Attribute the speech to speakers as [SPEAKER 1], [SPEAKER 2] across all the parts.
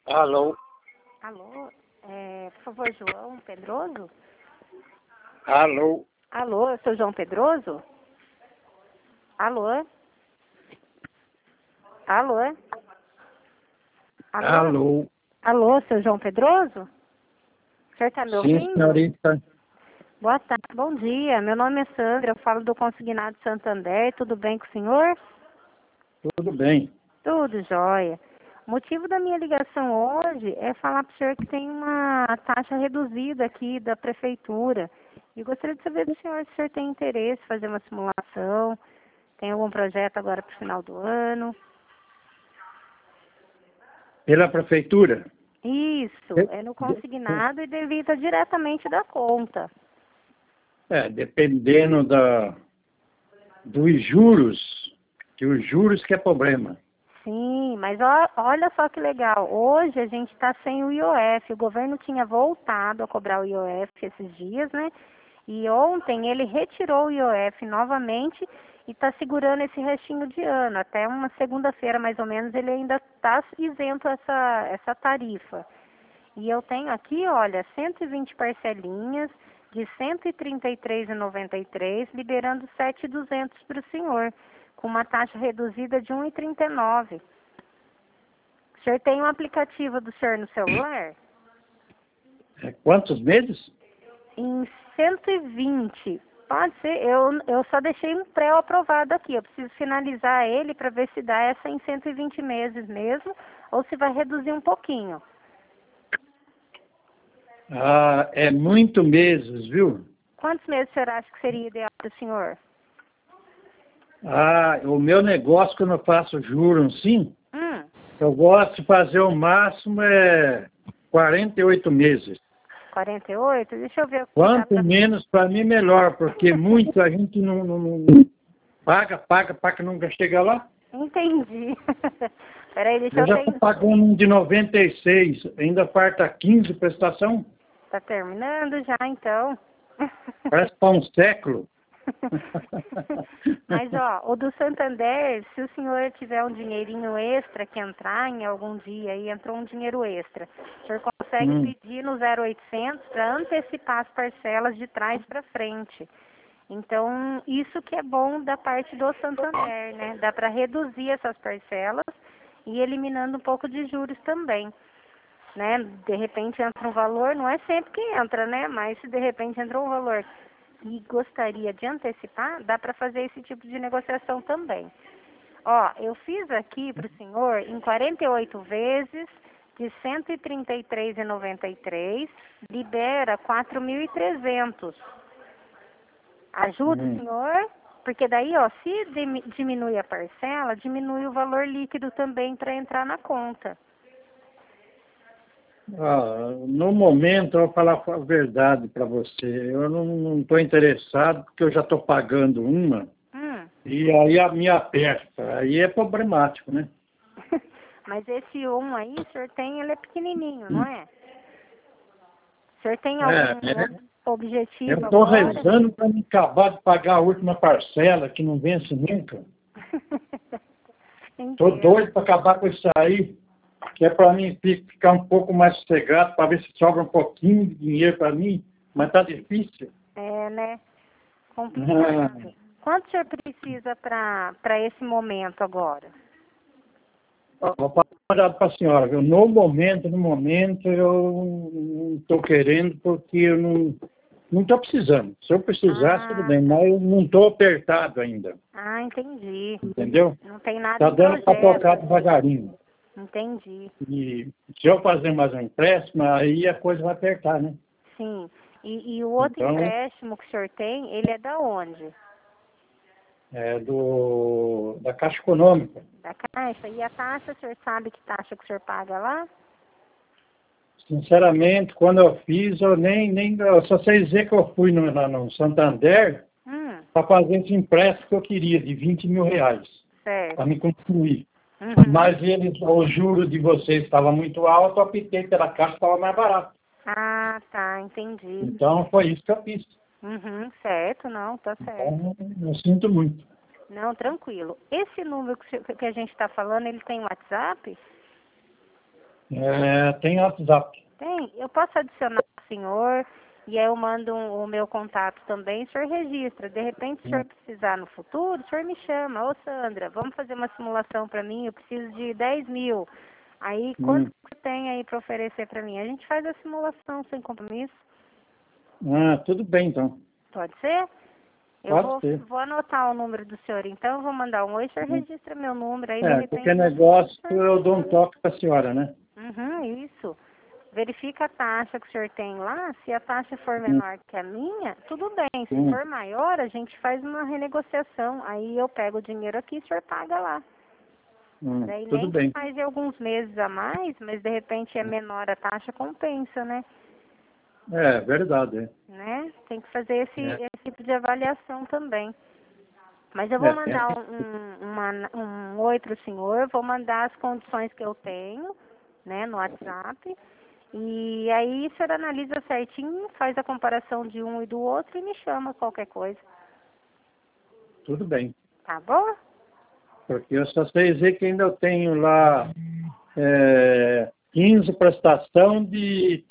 [SPEAKER 1] Alô?
[SPEAKER 2] Alô? Por favor, João Pedroso?
[SPEAKER 1] Alô?
[SPEAKER 2] Alô, eu sou João Pedroso? Alô? Alô? Alô?
[SPEAKER 1] Alô?
[SPEAKER 2] Alô, seu João Pedroso? O senhor está me
[SPEAKER 1] Sim,
[SPEAKER 2] ouvindo?
[SPEAKER 1] senhorita.
[SPEAKER 2] Boa tarde, bom dia. Meu nome é Sandra, eu falo do Consignado Santander. Tudo bem com o senhor?
[SPEAKER 1] Tudo bem.
[SPEAKER 2] Tudo jóia. O motivo da minha ligação hoje é falar para o senhor que tem uma taxa reduzida aqui da prefeitura. E gostaria de saber do senhor se o senhor tem interesse em fazer uma simulação, tem algum projeto agora para o final do ano.
[SPEAKER 1] Pela prefeitura?
[SPEAKER 2] Isso, é no consignado e debita diretamente da conta.
[SPEAKER 1] Dependendo dos juros, que os juros que é problema.
[SPEAKER 2] Sim, mas olha só que legal. Hoje a gente está sem o IOF. O governo tinha voltado a cobrar o IOF esses dias, né? E ontem ele retirou o IOF novamente e está segurando esse restinho de ano. Até uma segunda-feira, mais ou menos, ele ainda está isento essa tarifa. E eu tenho aqui, olha, 120 parcelinhas de R$ 133,93, liberando 7.200 para o senhor, com uma taxa reduzida de 1,39. O senhor tem um aplicativo do senhor no celular?
[SPEAKER 1] Quantos meses?
[SPEAKER 2] Em 120. Pode ser, eu só deixei um pré-aprovado aqui. Eu preciso finalizar ele para ver se dá essa em 120 meses mesmo, ou se vai reduzir um pouquinho.
[SPEAKER 1] É muito meses, viu?
[SPEAKER 2] Quantos meses o senhor acha que seria ideal para o senhor?
[SPEAKER 1] O meu negócio, quando eu faço juros, sim, eu gosto de fazer o máximo 48 meses.
[SPEAKER 2] 48? Deixa eu ver o que
[SPEAKER 1] Quanto menos, para mim, melhor, porque muita gente não paga, nunca chega lá.
[SPEAKER 2] Entendi. Peraí, deixa
[SPEAKER 1] Eu
[SPEAKER 2] eu
[SPEAKER 1] já estou pagando um de 96, ainda falta 15 prestação.
[SPEAKER 2] Tá terminando já, então.
[SPEAKER 1] Parece para um século.
[SPEAKER 2] Mas, ó, o do Santander, se o senhor tiver um dinheirinho extra que entrar em algum dia e entrou um dinheiro extra, o senhor consegue pedir no 0800 para antecipar as parcelas de trás para frente. Então, isso que é bom da parte do Santander, né? Dá para reduzir essas parcelas e eliminando um pouco de juros também, né? De repente entra um valor, não é sempre que entra, né? Mas se de repente entrou um valor e gostaria de antecipar, dá para fazer esse tipo de negociação também. Ó, eu fiz aqui para o senhor em 48 vezes de R$ 133,93, libera 4.300. Ajuda o senhor? Porque daí, ó, se diminui a parcela, diminui o valor líquido também para entrar na conta.
[SPEAKER 1] No momento, eu vou falar a verdade para você. Eu não estou interessado, porque eu já estou pagando uma, e aí me aperta. Aí é problemático, né?
[SPEAKER 2] Mas esse aí, o senhor tem, ele é pequenininho, não é? O senhor tem algum objetivo
[SPEAKER 1] eu estou
[SPEAKER 2] agora?
[SPEAKER 1] rezando para me acabar de pagar a última parcela, que não vence nunca. Estou doido para acabar com isso aí, que é para mim ficar um pouco mais sossegado, para ver se sobra um pouquinho de dinheiro para mim, mas está difícil.
[SPEAKER 2] É, né? Complicado. Quanto o senhor precisa para esse momento agora?
[SPEAKER 1] Vou passar uma olhada para a senhora, viu? No momento, eu não estou querendo, porque eu não estou precisando. Se eu precisasse, tudo bem, mas eu não estou apertado ainda.
[SPEAKER 2] Ah, entendi.
[SPEAKER 1] Entendeu?
[SPEAKER 2] Não tem nada
[SPEAKER 1] Está
[SPEAKER 2] em
[SPEAKER 1] dando para
[SPEAKER 2] projeto.
[SPEAKER 1] tocar devagarinho.
[SPEAKER 2] Entendi.
[SPEAKER 1] E se eu fazer mais um empréstimo, aí a coisa vai apertar, né?
[SPEAKER 2] Sim. E o outro empréstimo que o senhor tem, ele é da onde?
[SPEAKER 1] É da Caixa Econômica.
[SPEAKER 2] Da Caixa? E a taxa, o senhor sabe que taxa que o senhor paga lá?
[SPEAKER 1] Sinceramente, quando eu fiz, eu só sei dizer que eu fui no Santander para fazer esse empréstimo que eu queria, de R$ 20 mil, para me concluir. Mas o juro de vocês estava muito alto, eu optei pela Caixa, estava mais barato.
[SPEAKER 2] Ah, tá, entendi.
[SPEAKER 1] Então, foi isso que eu fiz.
[SPEAKER 2] Certo, não, tá certo.
[SPEAKER 1] Então, eu sinto muito.
[SPEAKER 2] Não, tranquilo. Esse número que a gente está falando, ele tem WhatsApp?
[SPEAKER 1] Tem WhatsApp.
[SPEAKER 2] Tem? Eu posso adicionar o senhor e aí eu mando o meu contato também, o senhor registra. De repente, se o senhor precisar no futuro, o senhor me chama. Ô, Sandra, vamos fazer uma simulação para mim, eu preciso de 10 mil. Aí, quanto você tem aí para oferecer para mim? A gente faz a simulação sem compromisso.
[SPEAKER 1] Tudo bem, então.
[SPEAKER 2] Pode ser?
[SPEAKER 1] Pode ser.
[SPEAKER 2] Vou anotar o número do senhor, então eu vou mandar um oi, o senhor registra meu número aí, de repente...
[SPEAKER 1] Qualquer negócio eu dou um toque para a senhora, né?
[SPEAKER 2] Isso. Verifica a taxa que o senhor tem lá, se a taxa for menor que a minha, tudo bem. Se for maior, a gente faz uma renegociação. Aí eu pego o dinheiro aqui e o senhor paga lá. Daí
[SPEAKER 1] tudo
[SPEAKER 2] nem
[SPEAKER 1] bem.
[SPEAKER 2] faz alguns meses a mais, mas de repente é menor a taxa, compensa, né?
[SPEAKER 1] Verdade.
[SPEAKER 2] Né? Tem que fazer esse tipo de avaliação também. Mas eu vou mandar um oi para o senhor, vou mandar as condições que eu tenho, né, no WhatsApp. E aí o senhor analisa certinho, faz a comparação de um e do outro e me chama qualquer coisa.
[SPEAKER 1] Tudo bem.
[SPEAKER 2] Tá bom?
[SPEAKER 1] Porque eu só sei dizer que ainda eu tenho lá 15 prestação de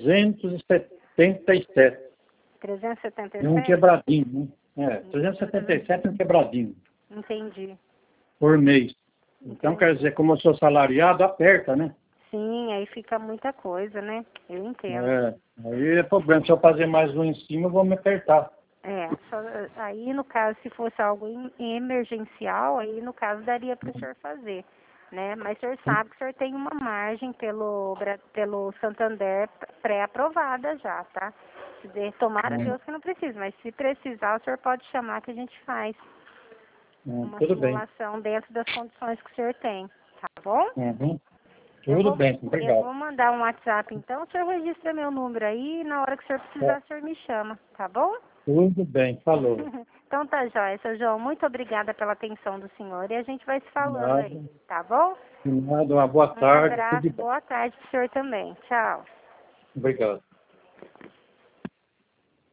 [SPEAKER 1] 377.
[SPEAKER 2] 377?
[SPEAKER 1] Um quebradinho, né? 377 um quebradinho.
[SPEAKER 2] Entendi.
[SPEAKER 1] Por mês. Então, quer dizer, como eu sou salariado, aperta, né?
[SPEAKER 2] Sim, aí fica muita coisa, né? Eu entendo.
[SPEAKER 1] Aí é problema. Se eu fazer mais um em cima, eu vou me apertar.
[SPEAKER 2] Aí no caso, se fosse algo emergencial, aí no caso daria para o senhor fazer, né? Mas o senhor sabe que o senhor tem uma margem pelo Santander pré-aprovada já, tá? Tomara Deus que não precise, mas se precisar, o senhor pode chamar que a gente faz uma simulação dentro das condições que o senhor tem, tá bom?
[SPEAKER 1] Tudo bem, obrigado.
[SPEAKER 2] Eu vou mandar um WhatsApp então, o senhor registra meu número aí e na hora que o senhor precisar, o senhor me chama, tá bom?
[SPEAKER 1] Tudo bem, falou.
[SPEAKER 2] Então tá jóia, seu João, muito obrigada pela atenção do senhor e a gente vai se falando aí, tá bom?
[SPEAKER 1] Nada, uma boa tarde.
[SPEAKER 2] Um abraço, boa tarde pro senhor também. Tchau.
[SPEAKER 1] Obrigado.